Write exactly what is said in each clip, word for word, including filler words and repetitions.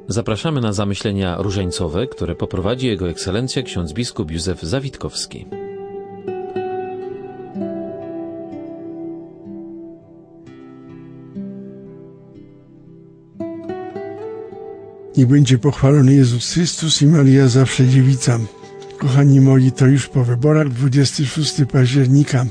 Zapraszamy na zamyślenia różańcowe, które poprowadzi Jego Ekscelencja ksiądz biskup Józef Zawitkowski. Niech będzie pochwalony Jezus Chrystus i Maria zawsze dziewica. Kochani moi, to już po wyborach dwudziestego szóstego października.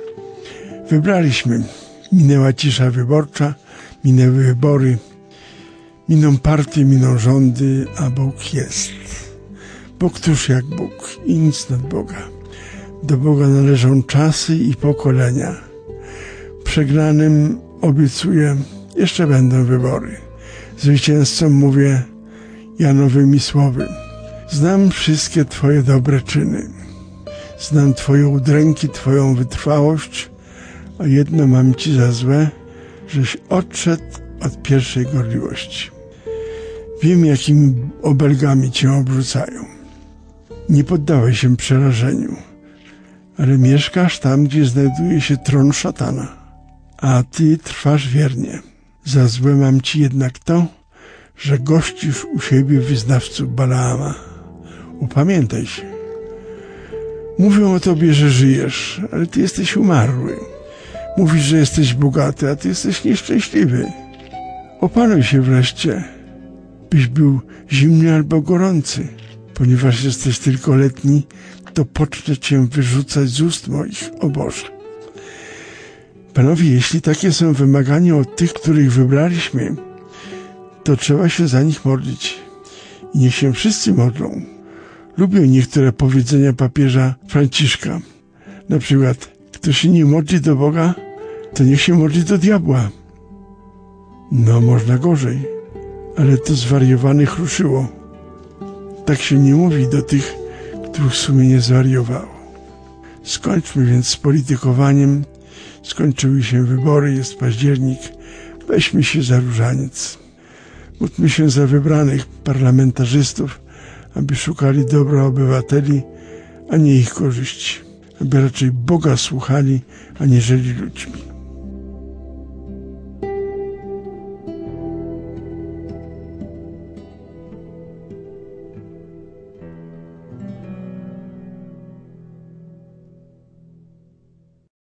Wybraliśmy. Minęła cisza wyborcza, minęły wybory, miną partie, miną rządy, a Bóg jest. Bo któż jak Bóg i nic nad Boga. Do Boga należą czasy i pokolenia. Przegranym obiecuję, jeszcze będą wybory. Zwycięzcom mówię Janowymi słowy. Znam wszystkie Twoje dobre czyny. Znam Twoje udręki, Twoją wytrwałość, a jedno mam Ci za złe, żeś odszedł od pierwszej gorliwości. Wiem, jakimi obelgami Cię obrzucają. Nie poddałeś się przerażeniu, ale mieszkasz tam, gdzie znajduje się tron szatana, a Ty trwasz wiernie. Za złe mam Ci jednak to, że gościsz u siebie wyznawców Balaama. Upamiętaj się. Mówią o Tobie, że żyjesz, ale Ty jesteś umarły. Mówisz, że jesteś bogaty, a Ty jesteś nieszczęśliwy. Opanuj się wreszcie, byś był zimny albo gorący. Ponieważ jesteś tylko letni, to pocznę Cię wyrzucać z ust moich, o Boże. Panowie, jeśli takie są wymagania od tych, których wybraliśmy, to trzeba się za nich modlić. I niech się wszyscy modlą. Lubię niektóre powiedzenia papieża Franciszka. Na przykład, kto się nie modli do Boga, to niech się modli do diabła. No, można gorzej, ale to zwariowanych ruszyło. Tak się nie mówi do tych, których sumienie zwariowało. Skończmy więc z politykowaniem. Skończyły się wybory, jest październik. Weźmy się za różaniec. Módlmy się za wybranych parlamentarzystów, aby szukali dobra obywateli, a nie ich korzyści. Aby raczej Boga słuchali, aniżeli ludźmi.